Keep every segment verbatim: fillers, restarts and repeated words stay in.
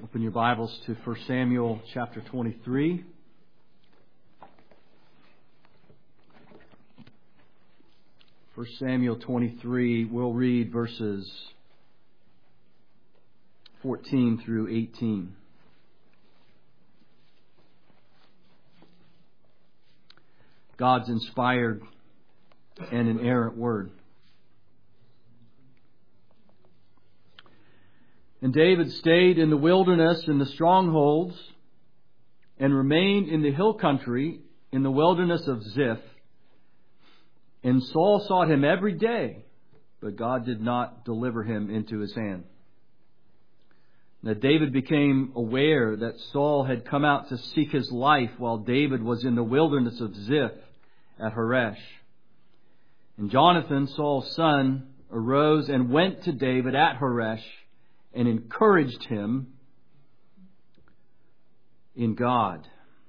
Open your Bibles to First Samuel chapter twenty-three. First Samuel twenty-three, we'll read verses fourteen through eighteen. God's inspired and inerrant Word. And David stayed in the wilderness in the strongholds and remained in the hill country in the wilderness of Ziph. And Saul sought him every day, but God did not deliver him into his hand. Now David became aware that Saul had come out to seek his life while David was in the wilderness of Ziph at Horesh. And Jonathan, Saul's son, arose and went to David at Horesh and encouraged him in God.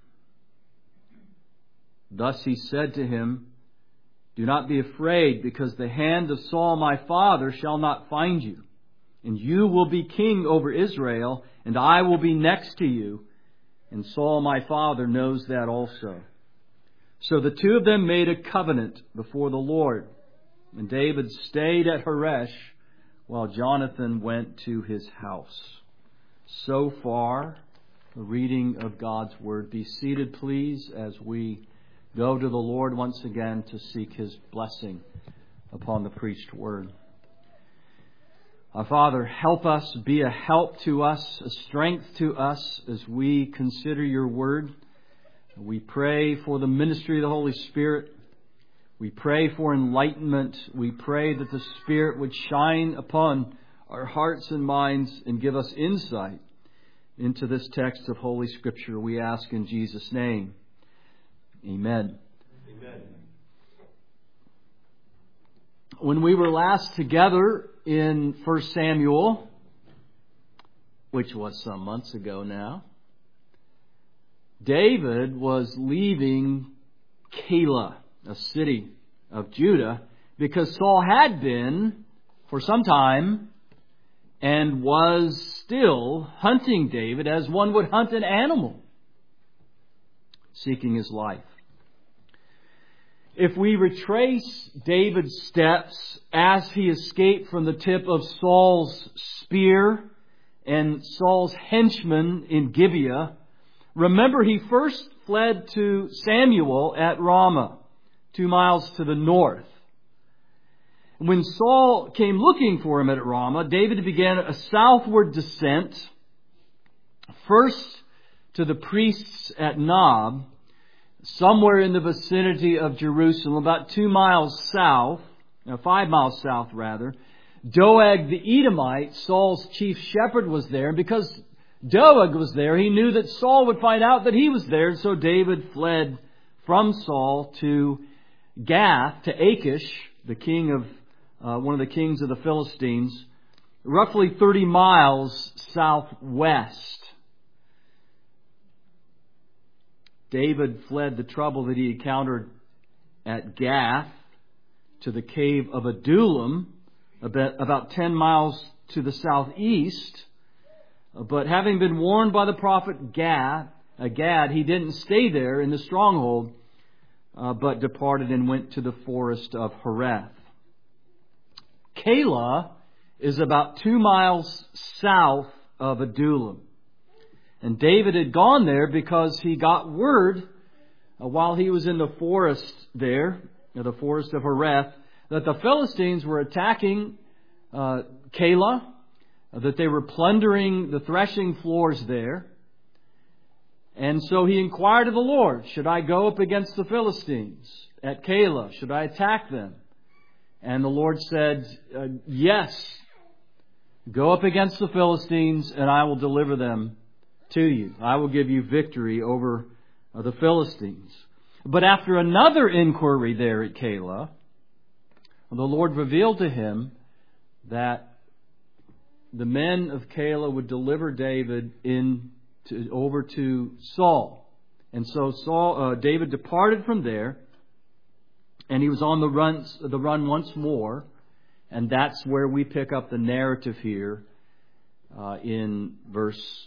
Thus he said to him, "Do not be afraid, because the hand of Saul my father shall not find you. And you will be king over Israel, and I will be next to you. And Saul my father knows that also." So the two of them made a covenant before the Lord. And David stayed at Horesh while Jonathan went to his house. So far, the reading of God's Word. Be seated, please, as we go to the Lord once again to seek His blessing upon the preached Word. Our Father, help us, be a help to us, a strength to us as we consider Your Word. We pray for the ministry of the Holy Spirit. We pray for enlightenment. We pray that the Spirit would shine upon our hearts and minds and give us insight into this text of Holy Scripture. We ask in Jesus' name. Amen. Amen. When we were last together in First Samuel, which was some months ago now, David was leaving Keilah, a city of Judah, because Saul had been for some time and was still hunting David as one would hunt an animal, seeking his life. If we retrace David's steps as he escaped from the tip of Saul's spear and Saul's henchmen in Gibeah, remember he first fled to Samuel at Ramah, two miles to the north. When Saul came looking for him at Ramah, David began a southward descent, first to the priests at Nob, somewhere in the vicinity of Jerusalem, about two miles south, no, five miles south rather. Doeg the Edomite, Saul's chief shepherd, was there. And because Doeg was there, he knew that Saul would find out that he was there. And so David fled from Saul to Gath, to Achish, the king of uh, one of the kings of the Philistines, roughly thirty miles southwest. David fled the trouble that he encountered at Gath to the cave of Adullam, about, about ten miles to the southeast. But having been warned by the prophet Gad, uh, Gad, he didn't stay there in the stronghold, uh, but departed and went to the forest of Hereth. Keilah is about two miles south of Adullam. And David had gone there because he got word uh, while he was in the forest there, you know, the forest of Hereth, that the Philistines were attacking uh, Keilah, uh, that they were plundering the threshing floors there. And so he inquired of the Lord, should I go up against the Philistines at Keilah? Should I attack them? And the Lord said, uh, yes, go up against the Philistines and I will deliver them to you. I will give you victory over uh, the Philistines. But after another inquiry there at Keilah, the Lord revealed to him that the men of Keilah would deliver David in to, over to Saul. And so Saul, uh, David departed from there, and he was on the run, the run once more. And that's where we pick up the narrative here uh, in verse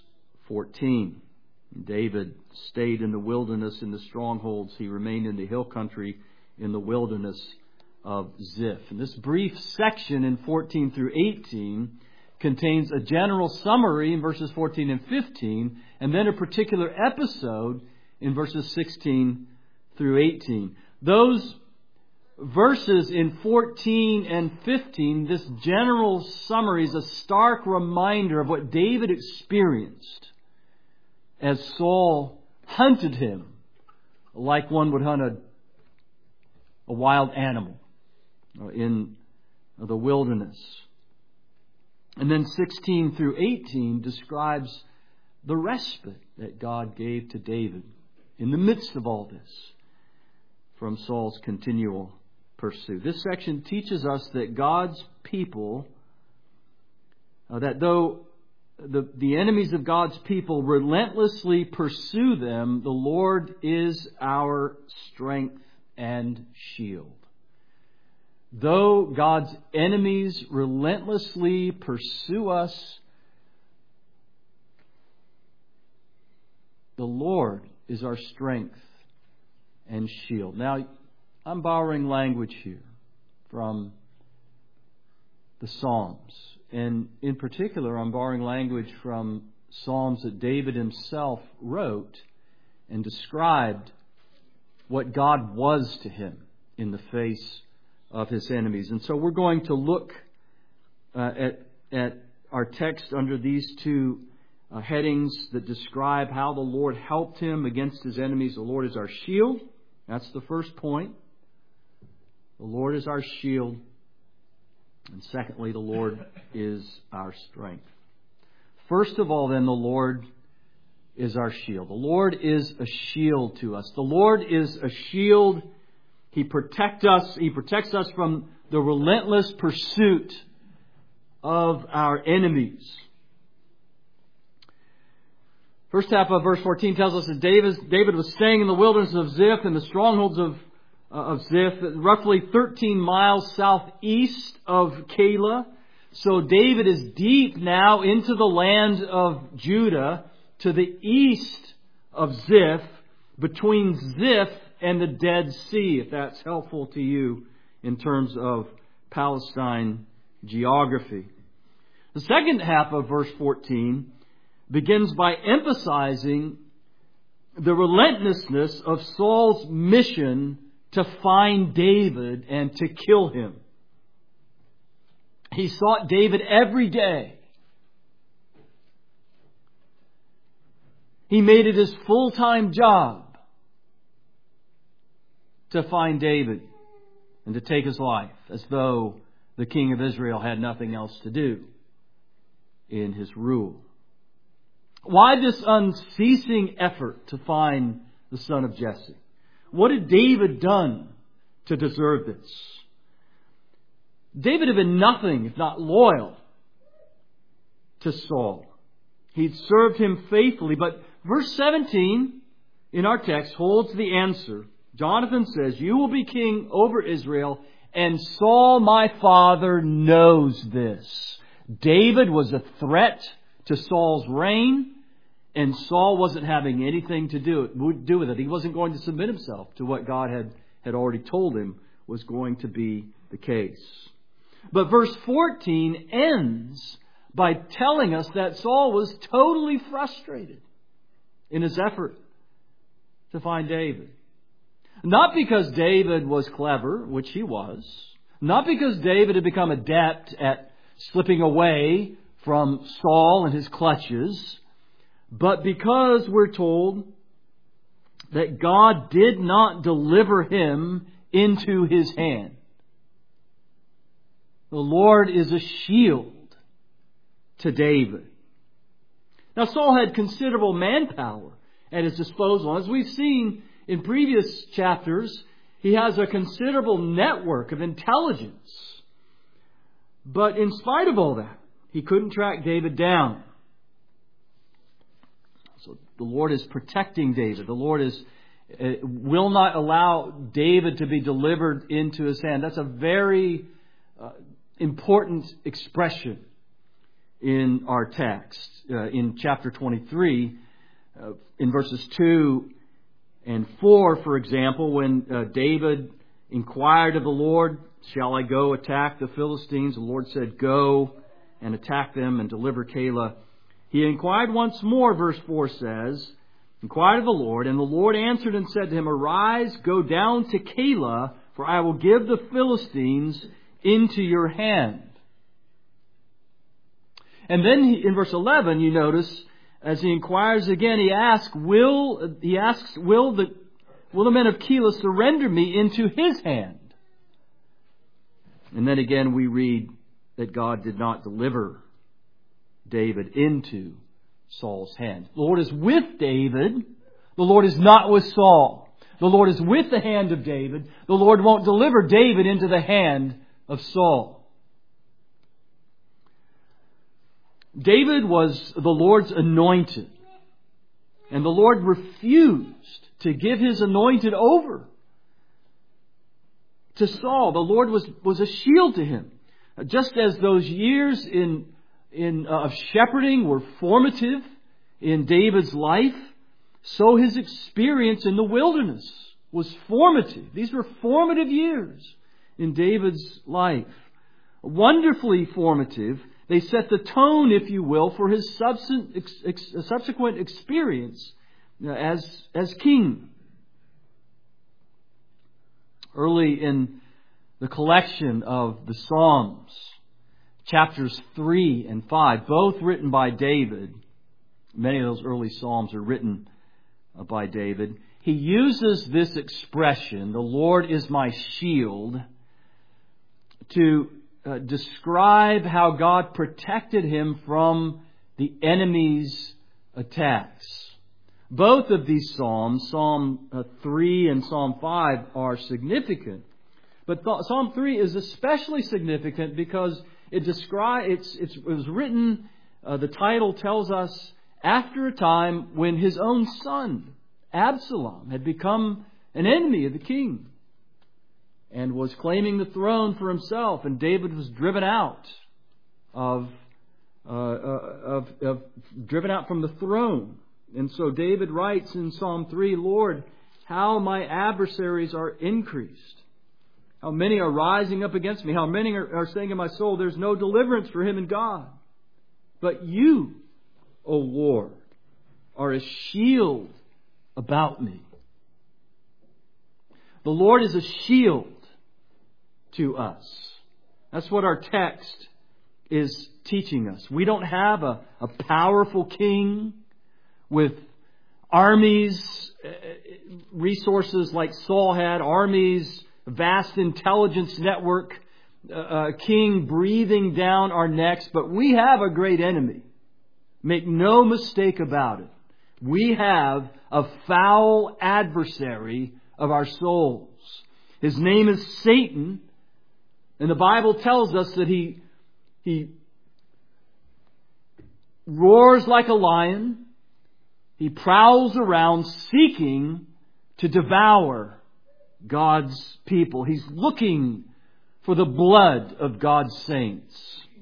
fourteen. David stayed in the wilderness in the strongholds. He remained in the hill country in the wilderness of Ziph. And this brief section in fourteen through eighteen contains a general summary in verses fourteen and fifteen, and then a particular episode in verses sixteen through eighteen. Those verses in fourteen and fifteen, this general summary is a stark reminder of what David experienced as Saul hunted him like one would hunt a, a wild animal in the wilderness. And then sixteen through eighteen describes the respite that God gave to David in the midst of all this from Saul's continual pursuit. This section teaches us that God's people, uh, that though the, the enemies of God's people relentlessly pursue them, the Lord is our strength and shield. Though God's enemies relentlessly pursue us, the Lord is our strength and shield. Now, I'm borrowing language here from the Psalms. And in particular, I'm borrowing language from Psalms that David himself wrote and described what God was to him in the face of his enemies. And so we're going to look uh, at, at our text under these two uh, headings that describe how the Lord helped him against his enemies. The Lord is our shield. That's the first point. The Lord is our shield. And secondly, the Lord is our strength. First of all, then, the Lord is our shield. The Lord is a shield to us. The Lord is a shield. He protects us. He protects us from the relentless pursuit of our enemies. First half of verse fourteen tells us that David, David was staying in the wilderness of Ziph and the strongholds of of Ziph, roughly thirteen miles southeast of Keilah. So David is deep now into the land of Judah, to the east of Ziph, between Ziph and the Dead Sea, if that's helpful to you in terms of Palestine geography. The second half of verse fourteen begins by emphasizing the relentlessness of Saul's mission to find David and to kill him. He sought David every day. He made it his full-time job to find David and to take his life, as though the king of Israel had nothing else to do in his rule. Why this unceasing effort to find the son of Jesse? What had David done to deserve this? David had been nothing if not loyal to Saul. He'd served him faithfully, but verse seventeen in our text holds the answer. Jonathan says, "You will be king over Israel, and Saul my father knows this." David was a threat to Saul's reign, and Saul wasn't having anything to do, do with it. He wasn't going to submit himself to what God had, had already told him was going to be the case. But verse fourteen ends by telling us that Saul was totally frustrated in his effort to find David. Not because David was clever, which he was. Not because David had become adept at slipping away from Saul and his clutches. But because we're told that God did not deliver him into his hand. The Lord is a shield to David. Now, Saul had considerable manpower at his disposal. As we've seen in previous chapters, he has a considerable network of intelligence. But in spite of all that, he couldn't track David down. So the Lord is protecting David. The Lord is uh, will not allow David to be delivered into his hand. That's a very uh, important expression in our text. Uh, in chapter twenty-three, uh, in verses two and four, for example, when uh, David inquired of the Lord, "Shall I go attack the Philistines?" The Lord said, "Go and attack them and deliver Keilah." He inquired once more, verse four says, inquired of the Lord, and the Lord answered and said to him, "Arise, go down to Keilah, for I will give the Philistines into your hand." And then he, in verse eleven, you notice, as he inquires again, he asks, "Will he asks, will the will the men of Keilah surrender me into his hand?" And then again we read that God did not deliver David into Saul's hand. The Lord is with David. The Lord is not with Saul. The Lord is with the hand of David. The Lord won't deliver David into the hand of Saul. David was the Lord's anointed. And the Lord refused to give His anointed over to Saul. The Lord was, was a shield to him. Just as those years in, in uh, of shepherding were formative in David's life, so his experience in the wilderness was formative. These were formative years in David's life. Wonderfully formative. They set the tone, if you will, for his subsequent experience as, as king. Early in the collection of the Psalms, chapters three and five, both written by David, many of those early Psalms are written by David, he uses this expression, "The Lord is my shield," to uh, describe how God protected him from the enemy's attacks. Both of these Psalms, Psalm three and Psalm five, are significant. But Psalm three is especially significant because it describes, it's, it's, it was written, uh, the title tells us, after a time when his own son, Absalom, had become an enemy of the king and was claiming the throne for himself, and David was driven out of, uh, of, of driven out from the throne. And so David writes in Psalm three, "Lord, how my adversaries are increased. How many are rising up against me. How many are, are saying in my soul, there's no deliverance for him in God. But you, O Lord, are a shield about me." The Lord is a shield to us. That's what our text is teaching us. We don't have a, a powerful king with armies, resources like Saul had, armies, vast intelligence network, a king breathing down our necks. But we have a great enemy. Make no mistake about it. We have a foul adversary of our souls. His name is Satan. And the Bible tells us that he, he roars like a lion. He prowls around seeking to devour God's people. He's looking for the blood of God's saints.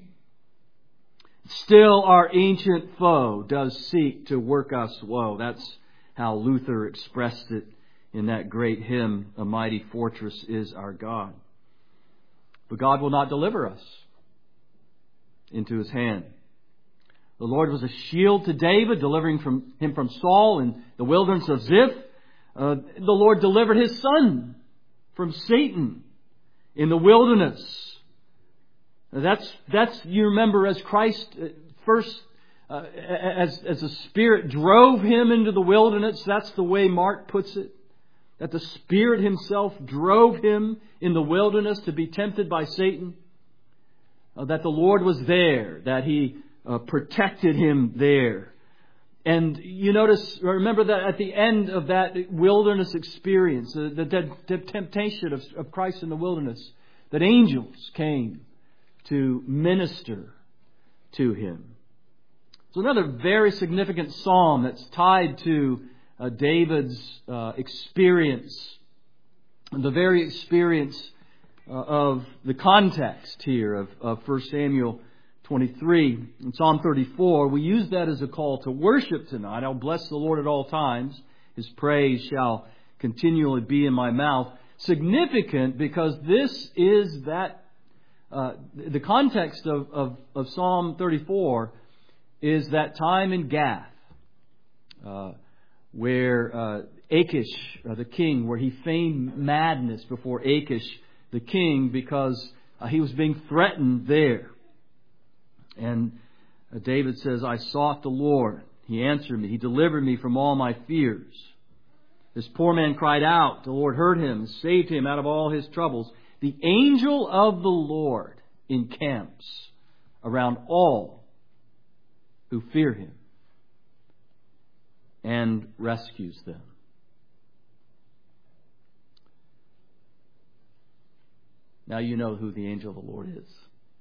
Still, our ancient foe does seek to work us woe. That's how Luther expressed it in that great hymn, "A Mighty Fortress is Our God." But God will not deliver us into His hand. The Lord was a shield to David, delivering from him from Saul in the wilderness of Ziph. Uh, the Lord delivered His Son from Satan in the wilderness. That's, that's, you remember, as Christ first, uh, as, as the Spirit drove Him into the wilderness, that's the way Mark puts it. That the Spirit Himself drove Him in the wilderness to be tempted by Satan. Uh, that the Lord was there, that He uh, protected Him there. And you notice, remember that at the end of that wilderness experience, the, the, the temptation of, of Christ in the wilderness, that angels came to minister to Him. So another very significant psalm that's tied to uh, David's uh, experience, the very experience uh, of the context here of, of First Samuel twenty-three. In Psalm thirty-four, we use that as a call to worship tonight. I'll bless the Lord at all times. His praise shall continually be in my mouth. Significant because this is that, uh, the context of, of, of Psalm thirty-four is that time in Gath, uh, where uh, Achish, uh, the king, where he feigned madness before Achish, the king, because uh, he was being threatened there. And uh, David says, I sought the Lord. He answered me. He delivered me from all my fears. This poor man cried out. The Lord heard him, saved him out of all his troubles. The angel of the Lord encamps around all who fear Him and rescues them. Now you know who the angel of the Lord is.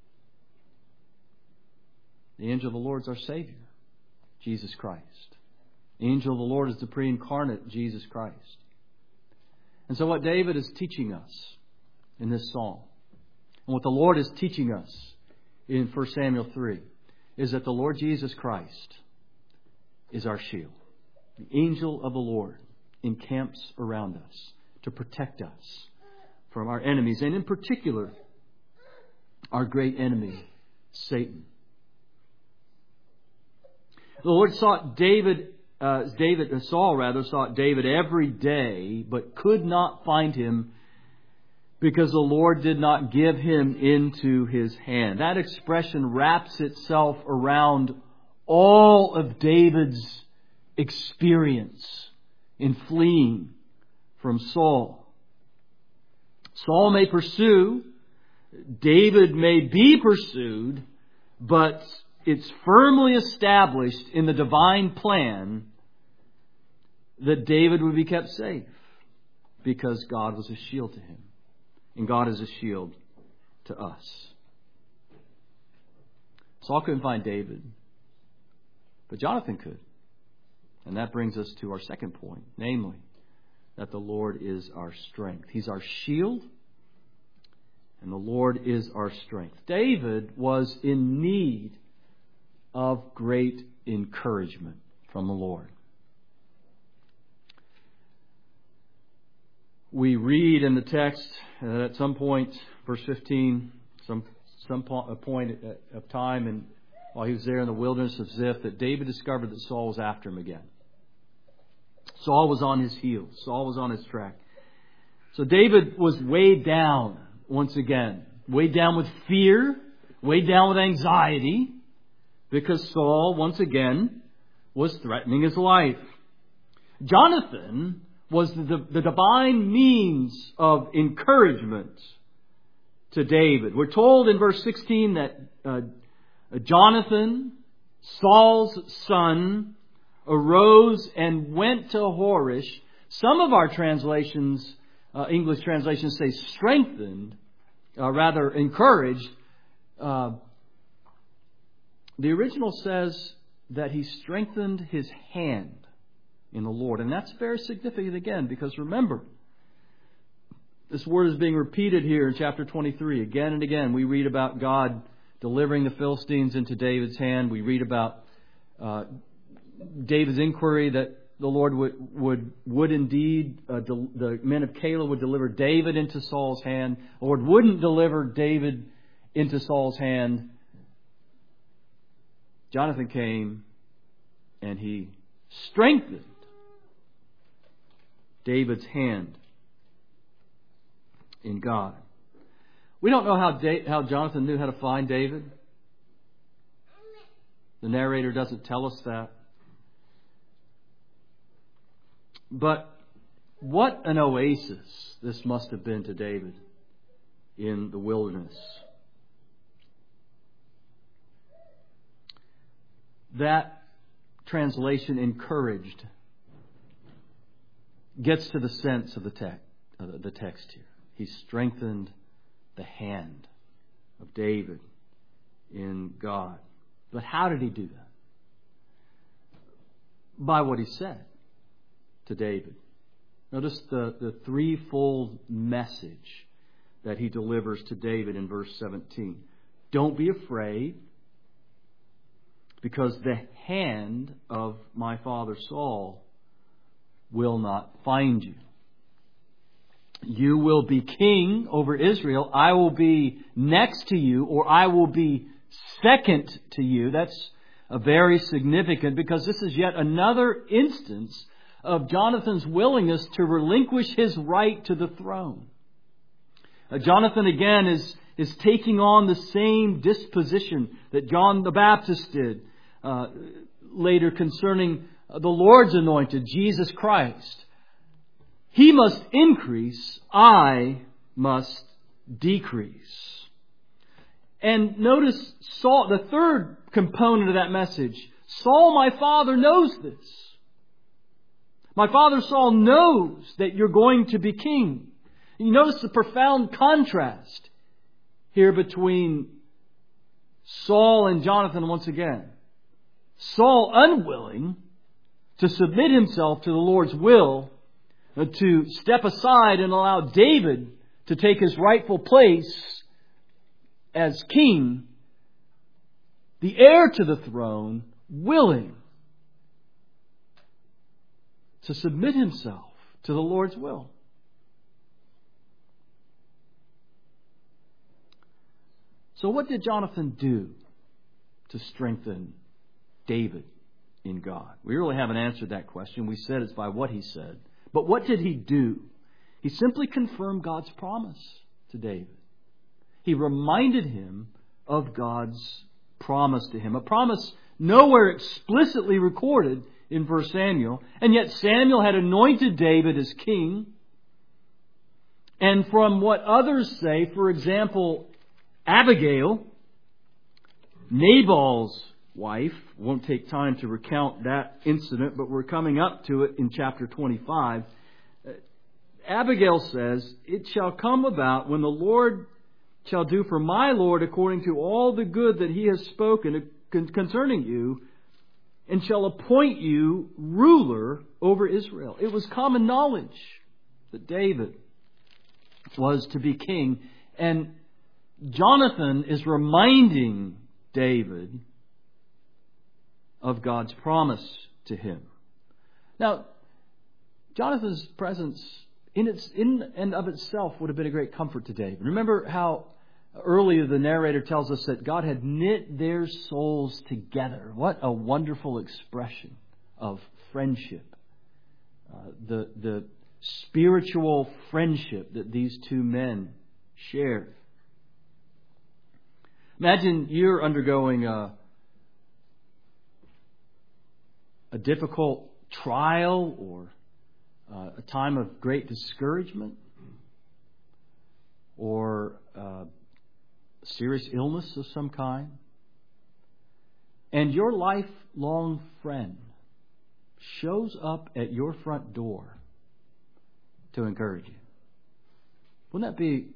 The angel of the Lord is our Savior, Jesus Christ. The angel of the Lord is the pre-incarnate Jesus Christ. And so what David is teaching us in this psalm, and what the Lord is teaching us in First Samuel three, is that the Lord Jesus Christ is our shield. The angel of the Lord encamps around us to protect us from our enemies, and in particular, our great enemy, Satan. The Lord sought David, uh, David, uh, Saul rather, sought David every day, but could not find him because the Lord did not give him into his hand. That expression wraps itself around all of David's experience in fleeing from Saul. Saul may pursue, David may be pursued, but it's firmly established in the divine plan that David would be kept safe because God was a shield to him. And God is a shield to us. Saul couldn't find David, but Jonathan could. And that brings us to our second point, namely, that the Lord is our strength. He's our shield, and the Lord is our strength. David was in need of great encouragement from the Lord. We read in the text that at some point, verse fifteen, some some point of time, and while he was there in the wilderness of Ziph, that David discovered that Saul was after him again. Saul was on his heels. Saul was on his track. So David was weighed down once again, weighed down with fear, weighed down with anxiety, because Saul once again was threatening his life. Jonathan was the, the divine means of encouragement to David. We're told in verse sixteen that uh, Jonathan, Saul's son, arose and went to Horish. Some of our translations, uh, English translations say strengthened, uh, rather encouraged. Uh, the original says that he strengthened his hand in the Lord. And that's very significant again, because remember, this word is being repeated here in chapter twenty-three. Again and again, we read about God delivering the Philistines into David's hand. We read about uh, David's inquiry that the Lord would would, would indeed, uh, del- the men of Keilah would deliver David into Saul's hand. The Lord wouldn't deliver David into Saul's hand. Jonathan came and he strengthened David's hand in God. We don't know how da- how Jonathan knew how to find David. The narrator doesn't tell us that. But what an oasis this must have been to David in the wilderness. That translation, encouraged, gets to the sense of the text, uh, the text here. He strengthened the hand of David in God. But how did he do that? By what he said to David. Notice the, the threefold message that he delivers to David in verse seventeen. Don't be afraid. because the hand of my father Saul will not find you. You will be king over Israel. I will be next to you, or I will be second to you. That's a very significant, because this is yet another instance of Jonathan's willingness to relinquish his right to the throne. Uh, Jonathan again is, is taking on the same disposition that John the Baptist did uh, later concerning the Lord's anointed, Jesus Christ. He must increase, I must decrease. And notice Saul, the third component of that message. Saul, my father, knows this. My father Saul knows that you're going to be king. You notice the profound contrast here between Saul and Jonathan once again. Saul unwilling to submit himself to the Lord's will, to step aside and allow David to take his rightful place as king, the heir to the throne, willing to submit himself to the Lord's will. So what did Jonathan do to strengthen David in God? We really haven't answered that question. We said it's by what he said. But what did he do? He simply confirmed God's promise to David. He reminded him of God's promise to him. A promise nowhere explicitly recorded in First Samuel. And yet Samuel had anointed David as king. And from what others say, for example, Abigail, Nabal's wife, won't take time to recount that incident, but we're coming up to it in chapter twenty-five. Abigail says, "It shall come about when the Lord shall do for my Lord according to all the good that he has spoken concerning you, and shall appoint you ruler over Israel." It was common knowledge that David was to be king. And Jonathan is reminding David of God's promise to him. Now, Jonathan's presence in its in and of itself would have been a great comfort to David. Remember how earlier the narrator tells us that God had knit their souls together. What a wonderful expression of friendship. Uh, the, the spiritual friendship that these two men shared. Imagine you're undergoing a, a difficult trial or uh, a time of great discouragement or uh, serious illness of some kind. And your lifelong friend shows up at your front door to encourage you. Wouldn't that be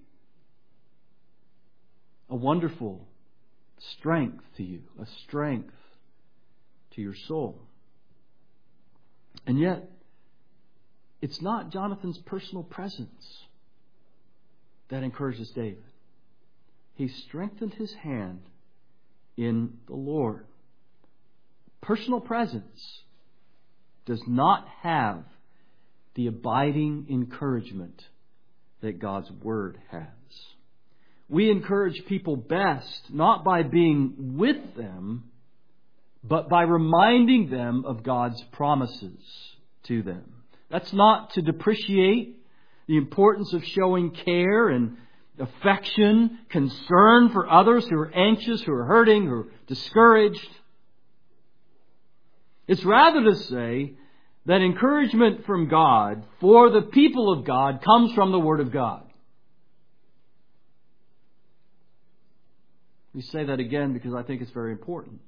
a wonderful strength to you, a strength to your soul? And yet, it's not Jonathan's personal presence that encourages David. He strengthened his hand in the Lord. Personal presence does not have the abiding encouragement that God's Word has. We encourage people best not by being with them, but by reminding them of God's promises to them. That's not to depreciate the importance of showing care and affection, concern for others who are anxious, who are hurting, who are discouraged. It's rather to say that encouragement from God for the people of God comes from the Word of God. We say that again because I think it's very important.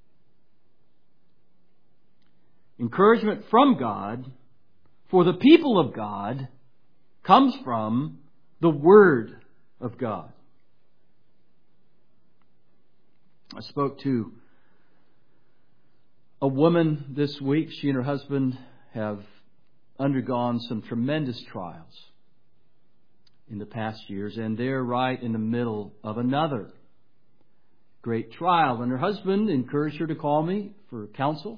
Encouragement from God for the people of God comes from the Word of God. I spoke to a woman this week. She and her husband have undergone some tremendous trials in the past years, and they're right in the middle of another great trial. And her husband encouraged her to call me for counsel.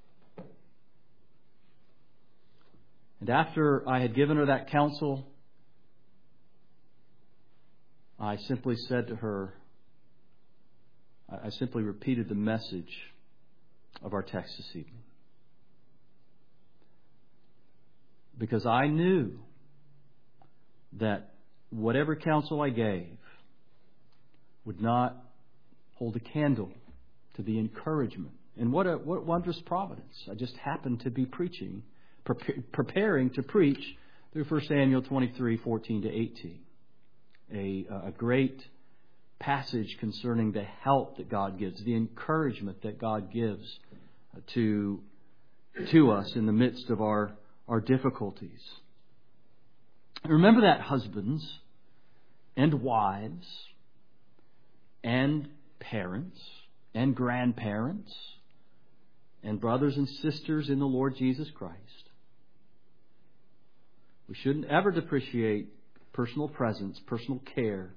And after I had given her that counsel, I simply said to her, I simply repeated the message of our text this evening. Because I knew that whatever counsel I gave would not hold a candle to the encouragement. And what a what wondrous providence. I just happened to be preaching, pre- preparing to preach through First Samuel twenty-three, fourteen to eighteen. A, a great passage concerning the help that God gives, the encouragement that God gives to, to us in the midst of our, our difficulties. Remember that husbands and wives and parents and grandparents and brothers and sisters in the Lord Jesus Christ, we shouldn't ever depreciate personal presence, personal care,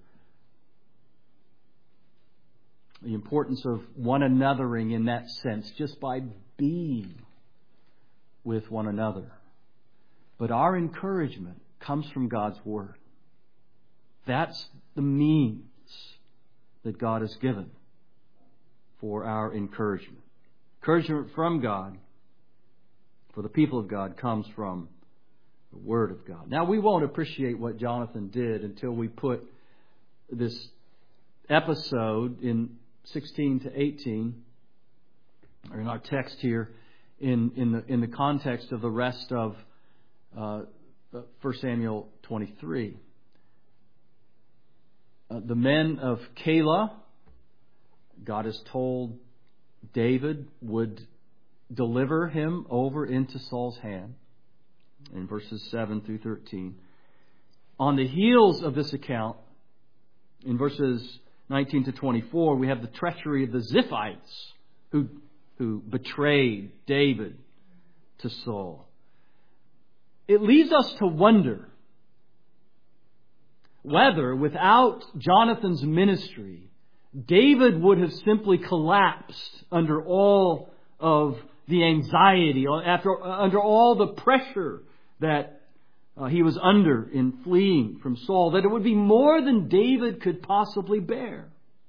the importance of one anothering in that sense, just by being with one another. But our encouragement comes from God's Word. That's the means that God has given for our encouragement. Encouragement from God for the people of God comes from the Word of God. Now, we won't appreciate what Jonathan did until we put this episode in sixteen to eighteen, or in our text here, in, in the in the context of the rest of uh, First Samuel twenty-three. Uh, the men of Keilah, God has told David would deliver him over into Saul's hand. In verses seven through thirteen. On the heels of this account, in verses nineteen to twenty-four, we have the treachery of the Ziphites who, who betrayed David to Saul. It leads us to wonder whether, without Jonathan's ministry, David would have simply collapsed under all of the anxiety, after under all the pressure that uh, he was under in fleeing from Saul, that it would be more than David could possibly bear.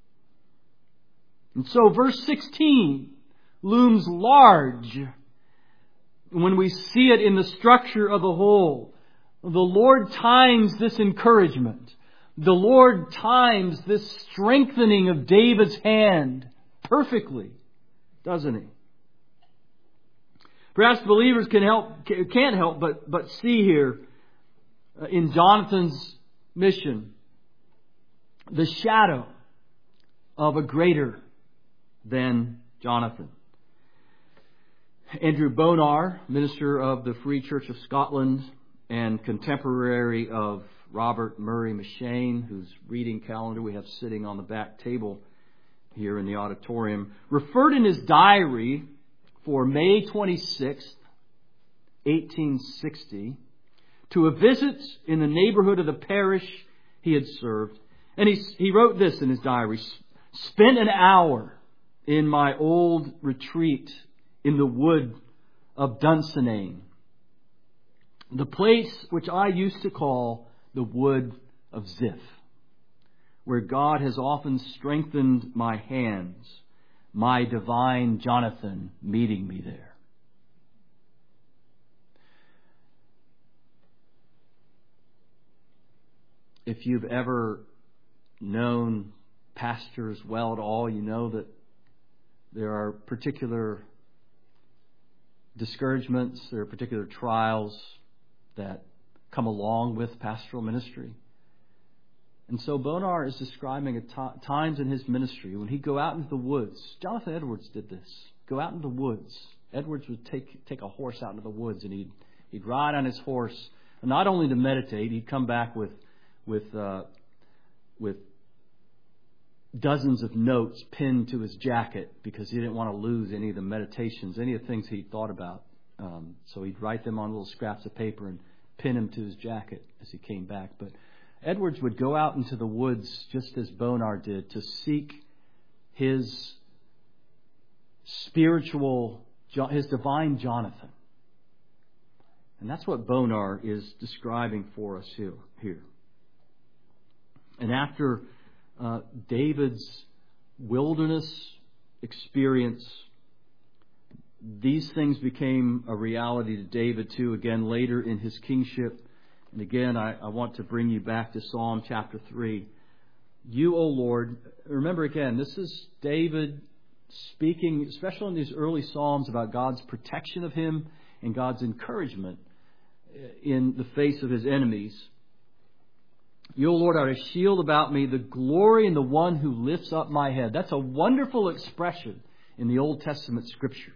And so verse sixteen looms large when we see it in the structure of the whole. The Lord times this encouragement. The Lord times this strengthening of David's hand perfectly, doesn't He? Perhaps believers can help, can't help but, but see here uh, in Jonathan's mission the shadow of a greater than Jonathan. Andrew Bonar, minister of the Free Church of Scotland and contemporary of Robert Murray M'Cheyne, whose reading calendar we have sitting on the back table here in the auditorium, referred in his diary for May twenty-sixth, eighteen sixty, to a visit in the neighborhood of the parish he had served. And he, he wrote this in his diary: "Spent an hour in my old retreat in the wood of Dunsinane, the place which I used to call the wood of Ziph, where God has often strengthened my hands, my divine Jonathan meeting me there." If you've ever known pastors well at all, you know that there are particular discouragements, there are particular trials that come along with pastoral ministry. And so Bonar is describing at t- times in his ministry when he'd go out into the woods. Jonathan Edwards did this. Go out into the woods. Edwards would take take a horse out into the woods, and he'd he'd ride on his horse, and not only to meditate, he'd come back with with uh, with dozens of notes pinned to his jacket because he didn't want to lose any of the meditations, any of the things he thought about. Um, so he'd write them on little scraps of paper and pin them to his jacket as he came back. But Edwards would go out into the woods just as Bonar did to seek his spiritual, his divine Jonathan. And that's what Bonar is describing for us here. And after uh, David's wilderness experience, these things became a reality to David too, again later in his kingship. And again, I, I want to bring you back to Psalm chapter three. You, O Lord, remember again, this is David speaking, especially in these early Psalms, about God's protection of him and God's encouragement in the face of his enemies. You, O Lord, are a shield about me, the glory in the one who lifts up my head. That's a wonderful expression in the Old Testament Scriptures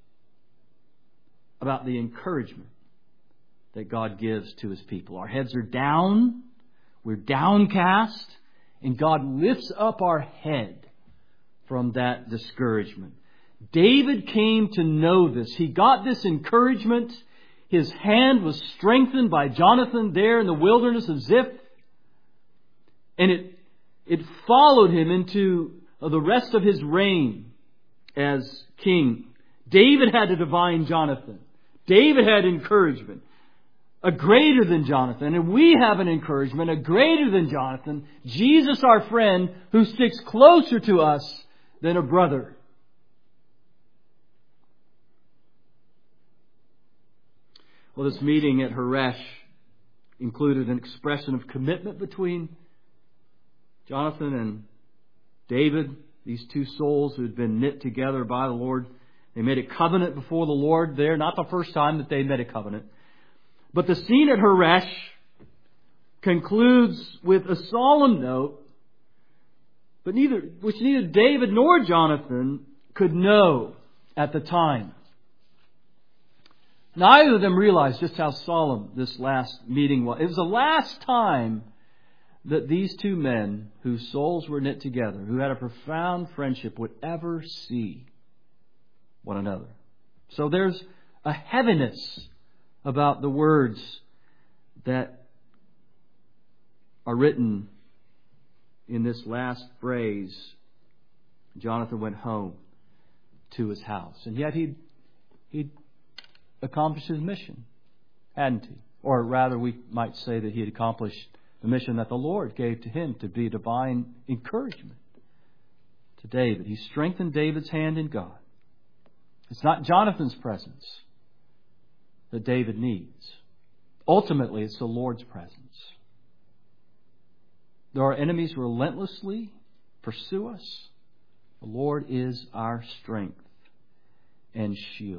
about the encouragement that God gives to His people. Our heads are down, we're downcast, and God lifts up our head from that discouragement. David came to know this. He got this encouragement. His hand was strengthened by Jonathan there in the wilderness of Ziph. And it, it followed him into the rest of his reign as king. David had a divine Jonathan. David had encouragement, a greater than Jonathan. And we have an encouragement, a greater than Jonathan. Jesus, our friend, who sticks closer to us than a brother. Well, this meeting at Horesh included an expression of commitment between Jonathan and David, these two souls who had been knit together by the Lord. They made a covenant before the Lord there. Not the first time that they made a covenant. But the scene at Horesh concludes with a solemn note, but neither, which neither David nor Jonathan could know at the time. Neither of them realized just how solemn this last meeting was. It was the last time that these two men, whose souls were knit together, who had a profound friendship, would ever see one another. So there's a heaviness about the words that are written in this last phrase. Jonathan went home to his house. And yet he'd, he'd accomplished his mission, hadn't he? Or rather, we might say that he had accomplished the mission that the Lord gave to him to be divine encouragement to David. He strengthened David's hand in God. It's not Jonathan's presence that David needs. Ultimately, it's the Lord's presence. Though our enemies relentlessly pursue us, the Lord is our strength and shield.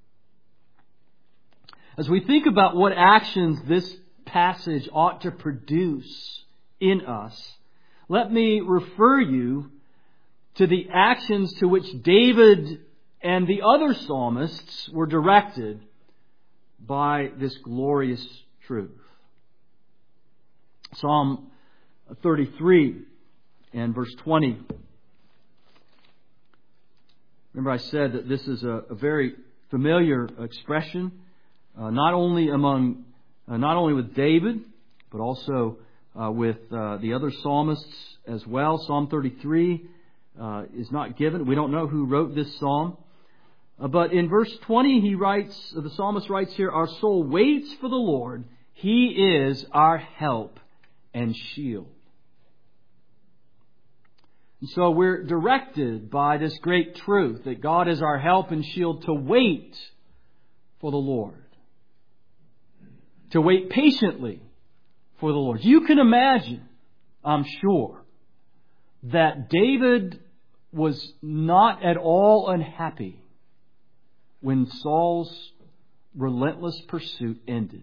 As we think about what actions this passage ought to produce in us, let me refer you to the actions to which David and the other psalmists were directed by this glorious truth. Psalm thirty-three and verse twenty. Remember, I said that this is a, a very familiar expression, uh, not only among, uh, not only with David, but also uh, with uh, the other psalmists as well. Psalm thirty-three uh, is not given. We don't know who wrote this psalm. Uh, but in verse twenty, he writes, the psalmist writes here, "Our soul waits for the Lord. He is our help and shield." And so we're directed by this great truth that God is our help and shield to wait for the Lord. To wait patiently for the Lord. You can imagine, I'm sure, that David was not at all unhappy when Saul's relentless pursuit ended.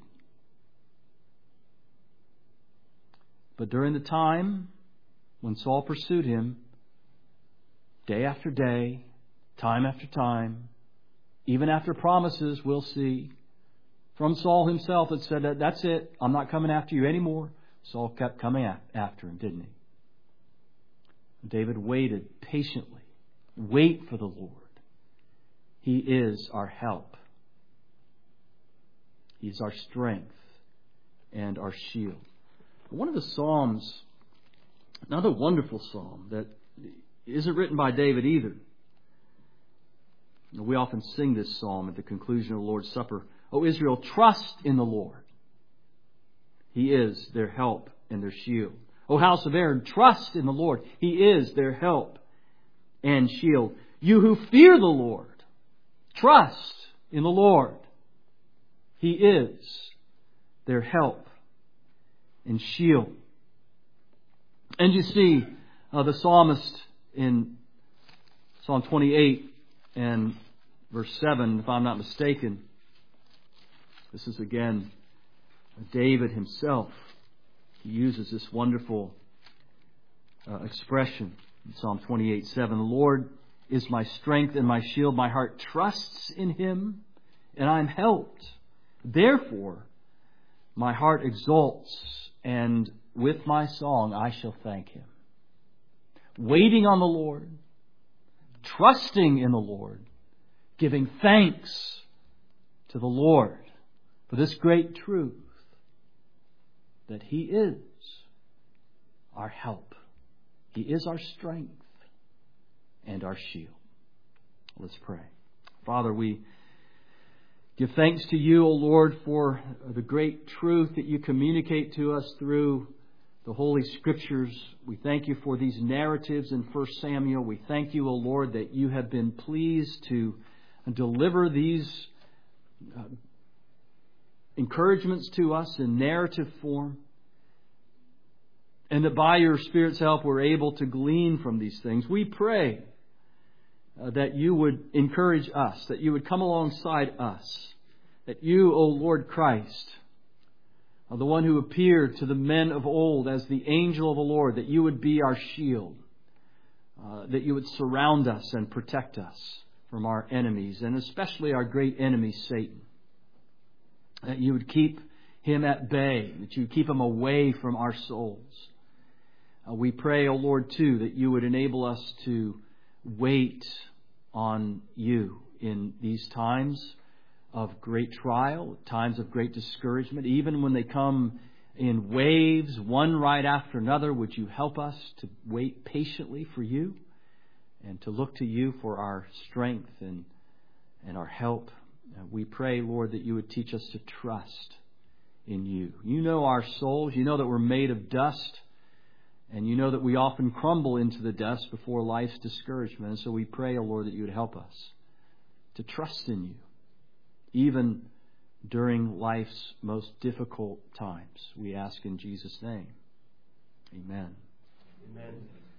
But during the time when Saul pursued him, day after day, time after time, even after promises, we'll see, from Saul himself that said, that that's it, I'm not coming after you anymore. Saul kept coming after him, didn't he? David waited patiently. Wait for the Lord. He is our help. He is our strength and our shield. One of the Psalms, another wonderful psalm that isn't written by David either. We often sing this psalm at the conclusion of the Lord's Supper. O Israel, trust in the Lord. He is their help and their shield. O house of Aaron, trust in the Lord. He is their help and shield. You who fear the Lord, trust in the Lord. He is their help and shield. And you see uh, the psalmist in Psalm twenty-eight and verse seven, if I'm not mistaken. This is again David himself. He uses this wonderful uh, expression in Psalm twenty-eight seven. The Lord is my strength and my shield. My heart trusts in Him, and I am helped. Therefore, my heart exults, and with my song I shall thank Him. Waiting on the Lord, trusting in the Lord, giving thanks to the Lord for this great truth that He is our help. He is our strength and our shield. Let's pray. Father, we give thanks to You, O Lord, for the great truth that You communicate to us through the Holy Scriptures. We thank You for these narratives in First Samuel. We thank You, O Lord, that You have been pleased to deliver these uh, encouragements to us in narrative form, and that by Your Spirit's help we're able to glean from these things. We pray uh, that You would encourage us, that You would come alongside us, that You, O Lord Christ, are the one who appeared to the men of old as the angel of the Lord, that You would be our shield, uh, that You would surround us and protect us from our enemies, and especially our great enemy, Satan. That You would keep him at bay, that You would keep him away from our souls. Uh, we pray, O Lord, too, that You would enable us to wait on You in these times of great trial, times of great discouragement, even when they come in waves, one right after another. Would You help us to wait patiently for You and to look to You for our strength and, and our help. Uh, we pray, Lord, that You would teach us to trust in You. You know our souls. You know that we're made of dust. And You know that we often crumble into the dust before life's discouragement. And so we pray, O Lord, that You would help us to trust in You, even during life's most difficult times. We ask in Jesus' name. Amen. Amen.